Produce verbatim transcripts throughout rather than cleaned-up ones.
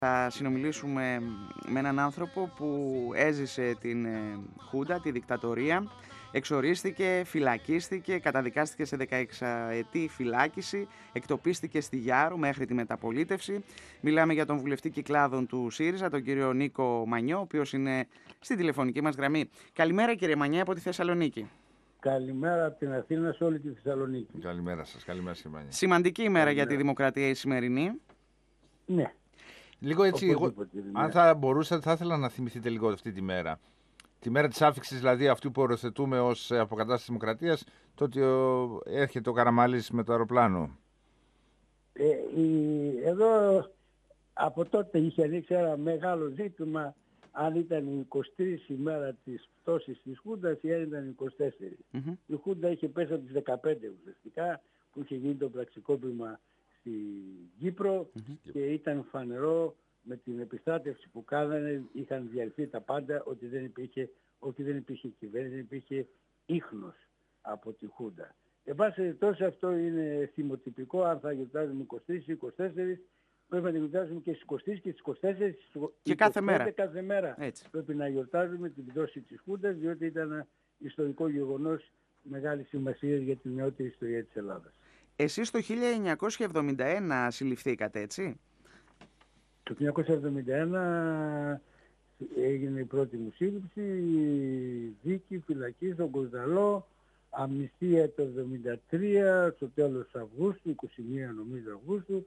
Θα συνομιλήσουμε με έναν άνθρωπο που έζησε την Χούντα, τη δικτατορία, εξορίστηκε, φυλακίστηκε, καταδικάστηκε σε δεκαεξαετή φυλάκιση, εκτοπίστηκε στη Γιάρο μέχρι τη μεταπολίτευση. Μιλάμε για τον βουλευτή Κυκλάδων του ΣΥΡΙΖΑ, τον κύριο Νίκο Μανιό, ο οποίος είναι στην τηλεφωνική μας γραμμή. Καλημέρα κύριε Μανιά από τη Θεσσαλονίκη. Καλημέρα από την Αθήνα σε όλη τη Θεσσαλονίκη. Καλημέρα σας, καλημέρα κύριε Μανιά. Σημαντική ημέρα καλημέρα για τη δημοκρατία η σημερινή. Ναι. Λίγο έτσι, εγώ, αν θα μπορούσατε, θα ήθελα να θυμηθείτε λίγο αυτή τη μέρα. Τη μέρα της άφιξης, δηλαδή αυτού που οριοθετούμε ως αποκατάσταση δημοκρατίας, το ότι έρχεται ο Καραμαλής με το αεροπλάνο. Ε, η, εδώ από τότε είχε ανοίξει ένα μεγάλο ζήτημα αν ήταν η εικοστή τρίτη ημέρα της πτώσης της Χούντας ή αν ήταν η εικοστή τέταρτη. Mm-hmm. Η Χούντα είχε πέσει από τις δεκαπέντε ουσιαστικά που είχε γίνει το πραξικόπημα στην Κύπρο mm-hmm. και ήταν φανερό με την επιστράτευση που κάνανε, είχαν διαρθεί τα πάντα ότι δεν υπήρχε, ότι δεν υπήρχε κυβέρνηση, δεν υπήρχε ίχνος από τη Χούντα. Εν πάση περιπτώσει αυτό είναι θυμοτυπικό, αν θα γιορτάζουμε εικοστή τρίτη ή εικοστή τέταρτη, πρέπει να τη γιορτάζουμε και στις εικοστή και στις εικοστή τέταρτη και κάθε μέρα. κάθε μέρα. Έτσι. Πρέπει να γιορτάζουμε την πτώση της Χούντας, διότι ήταν ένα ιστορικό γεγονός μεγάλη σημασία για την νεότερη ιστορία της Ελλάδας. Εσείς το χίλια εννιακόσια εβδομήντα ένα συλληφθήκατε, έτσι? Το χίλια εννιακόσια εβδομήντα ένα έγινε η πρώτη μου σύλληψη, δίκη, φυλακή στον Κοζδαλό, αμνηστία το εβδομήντα τρία, στο τέλος Αυγούστου, είκοσι μία νομίζω Αυγούστου,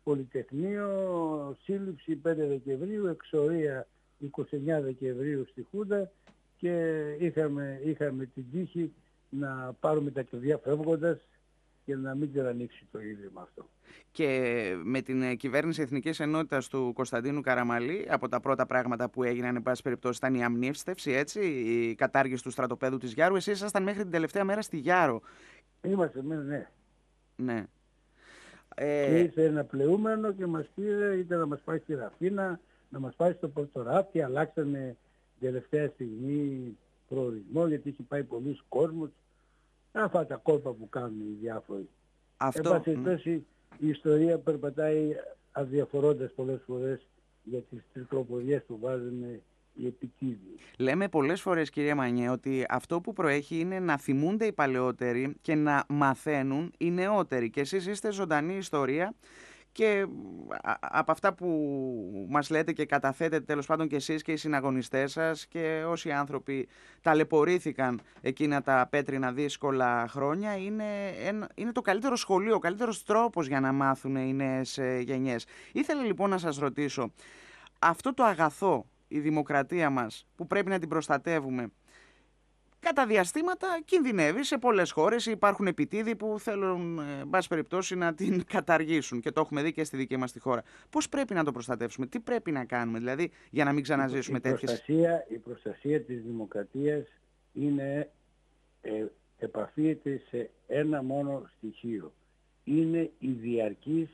Πολυτεχνείο, σύλληψη πέντε Δεκεμβρίου, εξορία είκοσι εννέα Δεκεμβρίου στη Χούντα και είχαμε, είχαμε την τύχη να πάρουμε τα κλειδιά φεύγοντας και να μην τερανίξει το ίδρυμα αυτό. Και με την κυβέρνηση Εθνικής Ενότητας του Κωνσταντίνου Καραμαλή, από τα πρώτα πράγματα που έγιναν, εν πάση περιπτώσει, ήταν η αμνίστευση, έτσι, η κατάργηση του στρατοπέδου της Γιάρου. Εσείς ήσασταν μέχρι την τελευταία μέρα στη Γιάρο. Είμαστε, ναι. Ναι. Ε... Και ήρθε ένα πλεούμενο και μας πήρε, είτε να μας πάει στη Ραφίνα, να μας πάει στο Πορτοράφι, αλλάξανε τελευταία στιγμή προορισμό γιατί είχε πάει πολλοί κόσμος. Αυτά τα κόλπα που κάνουν οι διάφοροι. Αυτό... Εν πάση περιπτώσει, η ιστορία περπατάει αδιαφορώντας πολλές φορές για τις τρικλοποδιές που βάζουν οι επιτίδιοι. Λέμε πολλές φορές, κυρία Μανιέ, ότι αυτό που προέχει είναι να θυμούνται οι παλαιότεροι και να μαθαίνουν οι νεότεροι. Και εσείς είστε ζωντανή ιστορία και από αυτά που μας λέτε και καταθέτετε τέλος πάντων και εσείς και οι συναγωνιστές σας και όσοι άνθρωποι ταλαιπωρήθηκαν εκείνα τα πέτρινα δύσκολα χρόνια, είναι, είναι το καλύτερο σχολείο, ο καλύτερος τρόπος για να μάθουν οι νέες γενιές. Ήθελα λοιπόν να σας ρωτήσω, αυτό το αγαθό, η δημοκρατία μας που πρέπει να την προστατεύουμε, κατά διαστήματα κινδυνεύει σε πολλές χώρες. Υπάρχουν επιτίδοι που θέλουν, εν πάση περιπτώσει, να την καταργήσουν και το έχουμε δει και στη δική μας τη χώρα. Πώς πρέπει να το προστατεύσουμε, τι πρέπει να κάνουμε, δηλαδή, για να μην ξαναζήσουμε η τέτοιες... Προστασία, η προστασία της δημοκρατίας είναι, ε, επαφίεται σε ένα μόνο στοιχείο. Είναι η διαρκής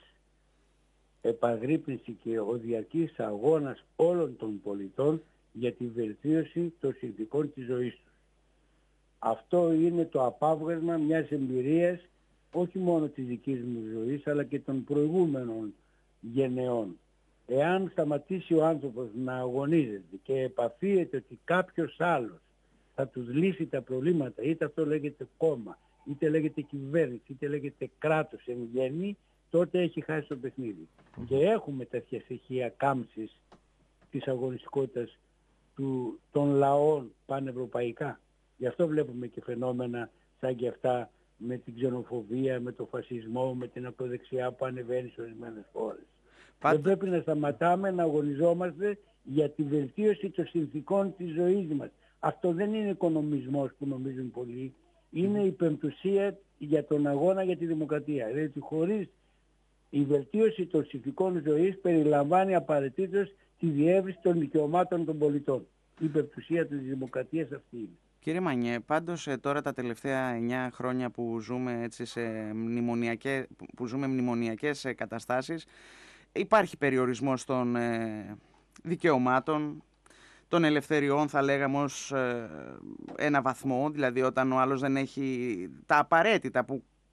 επαγρύπνηση και ο διαρκής αγώνας όλων των πολιτών για τη βελτίωση των συνθηκών της ζωής τους. Αυτό είναι το απάβγασμα μιας εμπειρίας όχι μόνο της δικής μου ζωής αλλά και των προηγούμενων γενεών. Εάν σταματήσει ο άνθρωπος να αγωνίζεται και επαφίεται ότι κάποιος άλλος θα τους λύσει τα προβλήματα, είτε αυτό λέγεται κόμμα, είτε λέγεται κυβέρνηση, είτε λέγεται κράτος εν γέννη, τότε έχει χάσει το παιχνίδι. Mm-hmm. Και έχουμε τέτοια στοιχεία κάμψης της αγωνιστικότητας του, των λαών πανευρωπαϊκά. Γι' αυτό βλέπουμε και φαινόμενα σαν και αυτά με την ξενοφοβία, με τον φασισμό, με την ακροδεξιά που ανεβαίνει σε ορισμένες χώρες. Πάτε... Δεν πρέπει να σταματάμε να αγωνιζόμαστε για τη βελτίωση των συνθηκών της ζωής μας. Αυτό δεν είναι οικονομισμός που νομίζουν πολλοί. Είναι η πεμπτουσία για τον αγώνα για τη δημοκρατία. Δηλαδή χωρίς η βελτίωση των συνθηκών ζωής περιλαμβάνει απαραίτητος τη διεύρυνση των δικαιωμάτων των πολιτών. Η πεμπτουσία της δημοκρατίας αυτή είναι. Κύριε Μανιέ, πάντως τώρα τα τελευταία εννιά χρόνια που ζούμε, έτσι, σε μνημονιακές, που ζούμε μνημονιακές καταστάσεις, υπάρχει περιορισμός των ε, δικαιωμάτων, των ελευθεριών, θα λέγαμε, ως ε, ένα βαθμό, δηλαδή όταν ο άλλος δεν έχει τα απαραίτητα που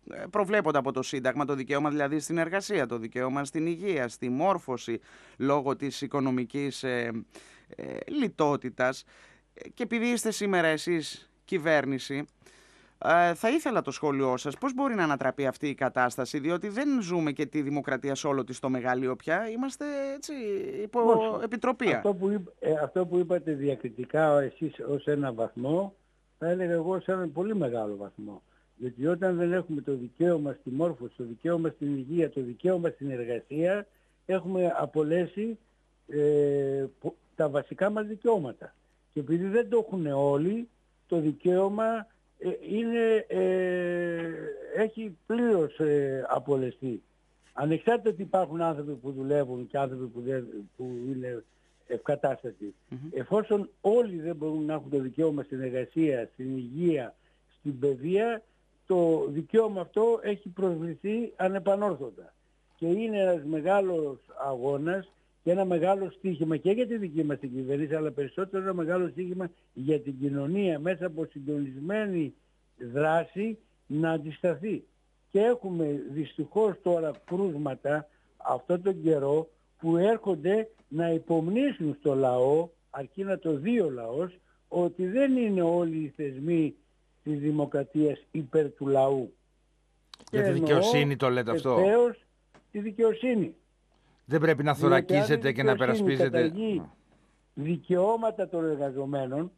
προβλέπονται από το Σύνταγμα, το δικαίωμα δηλαδή στην εργασία, το δικαίωμα στην υγεία, στη μόρφωση λόγω της οικονομικής ε, ε, λιτότητας. Και επειδή είστε σήμερα εσείς κυβέρνηση, ε, θα ήθελα το σχόλιο σας πώς μπορεί να ανατραπεί αυτή η κατάσταση, διότι δεν ζούμε και τη δημοκρατία σε όλο της το μεγαλείο πια, είμαστε έτσι υπό Όχι. επιτροπία. Αυτό που, είπ, ε, αυτό που είπατε διακριτικά εσείς ως ένα βαθμό, θα έλεγα εγώ σε έναν πολύ μεγάλο βαθμό. Γιατί όταν δεν έχουμε το δικαίωμα στη μόρφωση, το δικαίωμα στην υγεία, το δικαίωμα στην εργασία, έχουμε απολέσει ε, τα βασικά μας δικαιώματα. Και επειδή δεν το έχουν όλοι, το δικαίωμα ε, είναι, ε, έχει πλήρως ε, απολεστεί. Ανεξάρτητα ότι υπάρχουν άνθρωποι που δουλεύουν και άνθρωποι που, δεν, που είναι ευκατάστατοι. Mm-hmm. Εφόσον όλοι δεν μπορούν να έχουν το δικαίωμα στην εργασία, στην υγεία, στην παιδεία, το δικαίωμα αυτό έχει προσβληθεί ανεπανόρθωτα. Και είναι ένας μεγάλος αγώνας και ένα μεγάλο στοίχημα και για τη δική μας την κυβέρνηση, αλλά περισσότερο ένα μεγάλο στοίχημα για την κοινωνία μέσα από συντονισμένη δράση να αντισταθεί. Και έχουμε δυστυχώς τώρα κρούσματα αυτόν τον καιρό που έρχονται να υπομνήσουν στο λαό, αρκεί να το δει ο λαός, ότι δεν είναι όλοι οι θεσμοί της δημοκρατίας υπέρ του λαού. Για τη δικαιοσύνη το λέτε αυτό. Βεβαίως τη δικαιοσύνη. Δεν πρέπει να θωρακίζετε και να περασπίζετε. Καταγεί δικαιώματα των εργαζομένων,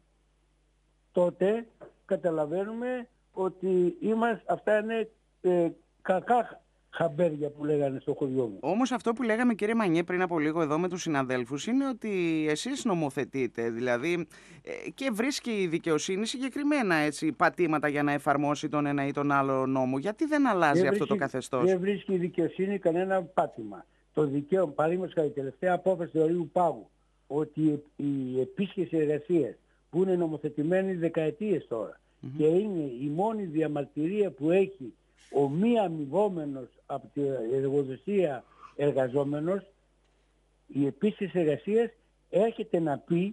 τότε καταλαβαίνουμε ότι είμαστε, αυτά είναι ε, κακά χαμπέρια που λέγανε στο χωριό μου. Όμως αυτό που λέγαμε, κύριε Μανιέ, πριν από λίγο εδώ με τους συναδέλφους, είναι ότι εσείς νομοθετείτε, δηλαδή ε, και βρίσκει η δικαιοσύνη συγκεκριμένα έτσι, πατήματα για να εφαρμόσει τον ένα ή τον άλλο νόμο. Γιατί δεν αλλάζει δεν αυτό βρίσκει, το καθεστώς? Δεν βρίσκει η δικαιοσύνη κανένα πάτημα. Το δικαίωμα, παραδείγματος χάρη, η τελευταία απόφαση του Ορείου Πάγου, ότι η επίσκεψη εργασίας που είναι νομοθετημένη δεκαετίες τώρα mm-hmm. και είναι η μόνη διαμαρτυρία που έχει ο μη αμοιβόμενος από την εργοδοσία εργαζόμενος, η επίσκεψη εργασίας έρχεται να πει,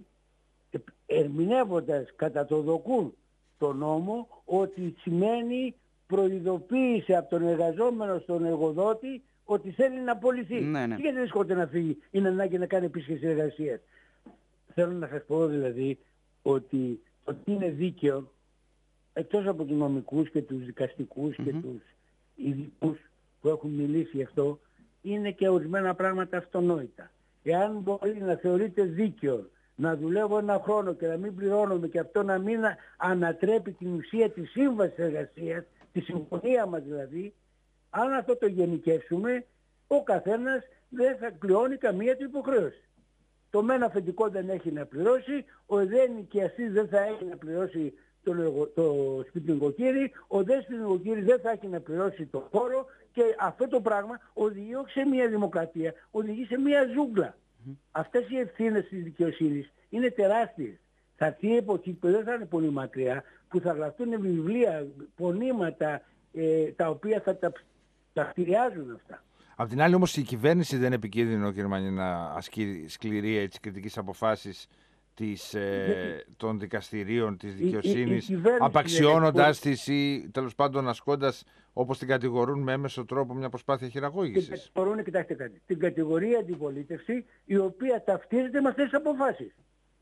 ερμηνεύοντας κατά το δοκούν το νόμο, ότι σημαίνει προειδοποίηση από τον εργαζόμενο στον εργοδότη ότι θέλει να απολυθεί. Ναι, ναι. Και γιατί δεν σκόται να φύγει, είναι ανάγκη να κάνει επίσκεψη εργασίας. Θέλω να σας πω δηλαδή ότι ότι είναι δίκαιο, εκτός από τους νομικούς και τους δικαστικούς mm-hmm. και τους ειδικούς που έχουν μιλήσει γι' αυτό, είναι και ορισμένα πράγματα αυτονόητα. Εάν μπορεί να θεωρείται δίκαιο να δουλεύω ένα χρόνο και να μην πληρώνομαι και αυτό να μην ανατρέπει την ουσία της σύμβασης εργασίας, τη συμφωνία μας δηλαδή, αν αυτό το γενικεύσουμε, ο καθένας δεν θα πληρώνει καμία του υποχρέωση. Το μεν αφεντικό δεν έχει να πληρώσει, ο δε νοικιαστής δεν θα έχει να πληρώσει το, το σπιτικοκύρι, ο δε σπιτικοκύρι δεν θα έχει να πληρώσει το χώρο και αυτό το πράγμα οδηγεί όχι σε μια δημοκρατία, οδηγεί σε μια ζούγκλα. Mm-hmm. Αυτές οι ευθύνες της δικαιοσύνης είναι τεράστιες. Θα έρθει η εποχή που δεν θα είναι πολύ μακριά, που θα γραφτούν βιβλία, πονήματα, ε, τα οποία θα τα, τα κτηριάζουν αυτά. Απ' την άλλη όμως η κυβέρνηση δεν είναι επικίνδυνο, κύριε Μανιέ, να ασκεί σκληρή έτσι, κριτικής αποφάσεις της, ε, των δικαστηρίων, της δικαιοσύνης, απαξιώνοντας τις ή τέλος πάντων ασκώντας, όπως την κατηγορούν, με έμεσο τρόπο μια προσπάθεια χειραγώγησης? Την κατηγορούν, κοιτάξτε κάτι, την κατηγορεί η αντιπολίτευση, η οποία ταυτίζεται με αυτές τις αποφάσεις.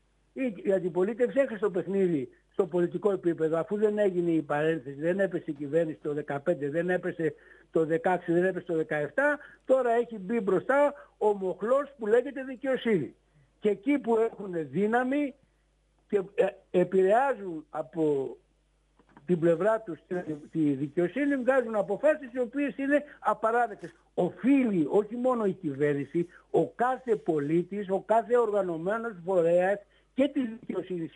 Η, η αντιπολίτευση έχει στο παιχνίδι στο πολιτικό επίπεδο, αφού δεν έγινε η παρένθεση, δεν έπεσε η κυβέρνηση το δεκαπέντε, δεν έπεσε το δεκαέξι, δεν έπεσε το δεκαεπτά, τώρα έχει μπει μπροστά ο μοχλός που λέγεται δικαιοσύνη. Και εκεί που έχουν δύναμη και επηρεάζουν από την πλευρά τους τη δικαιοσύνη, βγάζουν αποφάσεις οι οποίες είναι απαράδεκτες. Οφείλει όχι μόνο η κυβέρνηση, ο κάθε πολίτης, ο κάθε οργανωμένος φορέας και τη δικαιοσύνη,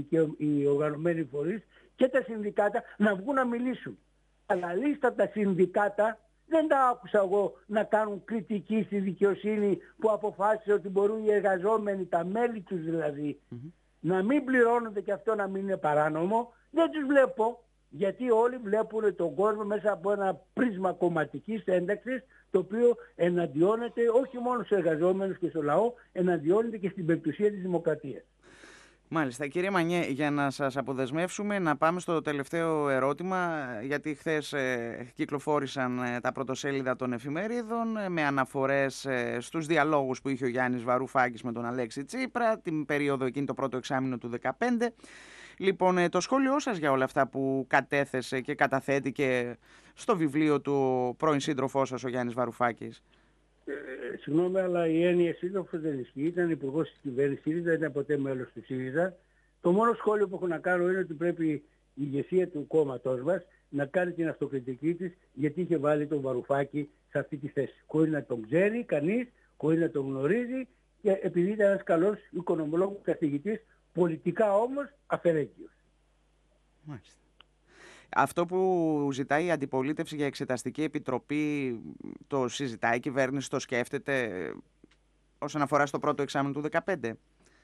οι οργανωμένοι φορείς και τα συνδικάτα να βγουν να μιλήσουν. Αλλά λίστα τα συνδικάτα δεν τα άκουσα εγώ να κάνουν κριτική στη δικαιοσύνη που αποφάσισε ότι μπορούν οι εργαζόμενοι, τα μέλη τους δηλαδή, mm-hmm. να μην πληρώνονται και αυτό να μην είναι παράνομο. Δεν τους βλέπω, γιατί όλοι βλέπουν τον κόσμο μέσα από ένα πρίσμα κομματικής ένταξης, το οποίο εναντιώνεται όχι μόνο στους εργαζόμενους και στο λαό, εναντιώνεται και στην περιπτωσία της δημοκρατίας. Μάλιστα. Κύριε Μανιέ, για να σας αποδεσμεύσουμε, να πάμε στο τελευταίο ερώτημα, γιατί χθες ε, κυκλοφόρησαν ε, τα πρωτοσέλιδα των εφημερίδων ε, με αναφορές ε, στους διαλόγους που είχε ο Γιάννης Βαρουφάκης με τον Αλέξη Τσίπρα την περίοδο εκείνη, το πρώτο εξάμηνο του δύο χιλιάδες δεκαπέντε. Λοιπόν, ε, το σχόλιο σας για όλα αυτά που κατέθεσε και καταθέτει και στο βιβλίο του πρώην σύντροφός σας ο Γιάννης Βαρουφάκης. Ε, συγγνώμη, αλλά η έννοια σύντροφος δεν ισχύει. Ήταν υπουργός της κυβέρνησης, δεν ήταν ποτέ μέλος του ΣΥΡΙΖΑ. Το μόνο σχόλιο που έχω να κάνω είναι ότι πρέπει η ηγεσία του κόμματός μας να κάνει την αυτοκριτική της, γιατί είχε βάλει τον Βαρουφάκη σε αυτή τη θέση. Χωρίς να τον ξέρει κανείς, χωρίς να τον γνωρίζει και επειδή ήταν ένας καλός οικονομολόγος καθηγητής, πολιτικά όμως αφαιρέγγιος. Μάλιστα. Αυτό που ζητάει η αντιπολίτευση για εξεταστική επιτροπή, το συζητάει η κυβέρνηση, το σκέφτεται όσον αφορά στο πρώτο εξάμηνο του δύο χιλιάδες δεκαπέντε?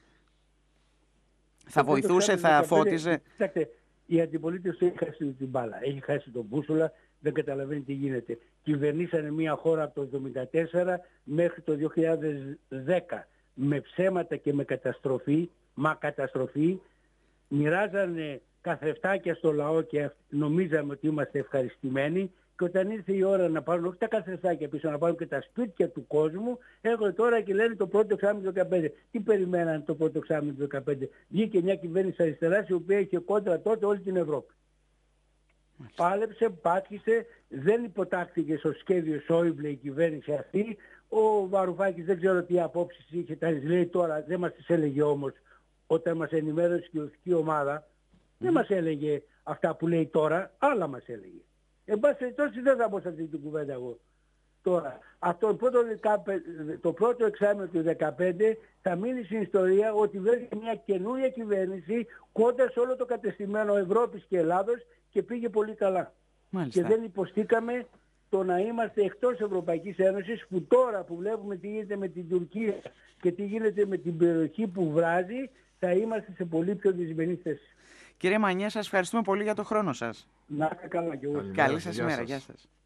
Θα βοηθούσε, θα φώτιζε? Κοιτάξτε, η αντιπολίτευση έχει χάσει την μπάλα, έχει χάσει τον μπούσουλα, δεν καταλαβαίνει τι γίνεται. Κυβερνήσανε μια χώρα από το εβδομήντα τέσσερα μέχρι το δύο χιλιάδες δέκα με ψέματα και με καταστροφή, μα καταστροφή, μοιράζανε καθρεφτάκια στο λαό και νομίζαμε ότι είμαστε ευχαριστημένοι, και όταν ήρθε η ώρα να πάρουν όχι τα καθρεφτάκια πίσω, να πάρουν και τα σπίτια του κόσμου, έρχονται τώρα και λένε το πρώτο εξάμηνο του δεκαπέντε. Τι περιμένανε το πρώτο εξάμηνο του δεκαπέντε? Βγήκε μια κυβέρνηση αριστεράς η οποία είχε κόντρα τότε όλη την Ευρώπη. Μάλιστα. Πάλεψε, πάτησε, δεν υποτάχθηκε στο σχέδιο Σόιμπλε η κυβέρνηση αυτή. Ο Βαρουφάκης δεν ξέρω τι απόψεις είχε, τα λέει τώρα, δεν μας τις έλεγε όμως όταν μας ενημέρωσε η κοινωνική ομάδα. Δεν μας έλεγε αυτά που λέει τώρα, άλλα μας έλεγε. Εν πάση περιπτώσει δεν θα μπω σε αυτή την κουβέντα εγώ. Τώρα, αυτό το πρώτο, το πρώτο εξάμηνο του δεκαπέντε θα μείνει στην ιστορία ότι βρέθηκε μια καινούρια κυβέρνηση κοντά σε όλο το κατεστημένο Ευρώπης και Ελλάδος και πήγε πολύ καλά. Μάλιστα. Και δεν υποστήκαμε το να είμαστε εκτός Ευρωπαϊκής Ένωσης, που τώρα που βλέπουμε τι γίνεται με την Τουρκία και τι γίνεται με την περιοχή που βράζει, θα είμαστε σε πολύ πιο δυσμενή θέση. Κύριε Μανιέ, σας ευχαριστούμε πολύ για το χρόνο σας. Να είστε καλά και εγώ. Καλή σας ημέρα. Γεια σας.